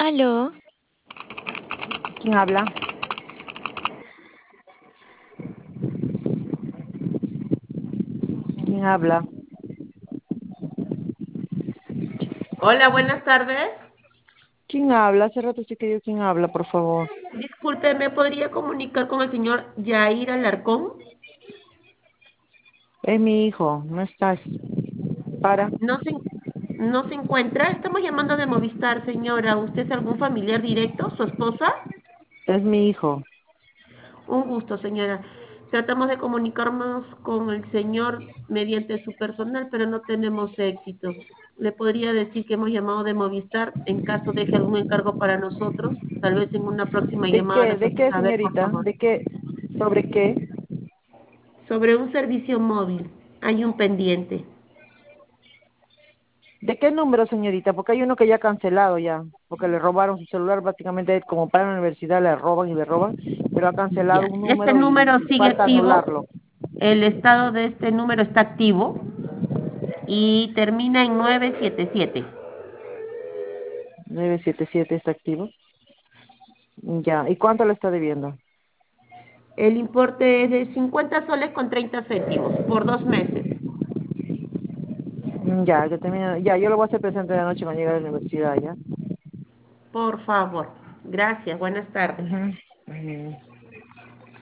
Aló, ¿Quién habla? ¿Quién habla? Hola, buenas tardes. ¿Quién habla? Hace rato sí que yo quién habla, por favor. Disculpe, ¿me podría comunicar con el señor Yair Alarcón? Es mi hijo, no estás. Para, No se, no se encuentra. Estamos llamando de Movistar, señora. ¿Usted es algún familiar directo? ¿Su esposa? es mi hijo. Un gusto, señora. Tratamos de comunicarnos con el señor mediante su personal, pero no tenemos éxito. ¿Le podría decir que hemos llamado de Movistar en caso deje algún encargo para nosotros? Tal vez en una próxima ¿De llamada qué? nos ¿De hace qué, saber, por señorita? favor. ¿De qué? ¿Sobre qué? Sobre un servicio móvil. Hay un pendiente. ¿De qué número, señorita? Porque hay uno que ya ha cancelado ya, porque le robaron su celular, prácticamente como para la universidad le roban y le roban, pero ha cancelado Ya. un Este número número y sigue falta activo. anularlo. El estado de este número está activo y termina en 977. 977 está activo. Ya, ¿y cuánto le está debiendo? El importe es de 50 soles con 30 céntimos por 2 meses. Ya, que termina, ya, yo lo voy a hacer presente de la noche cuando llegue a la universidad, ¿ya? Por favor. Gracias. Buenas tardes. Ujú. Ujú.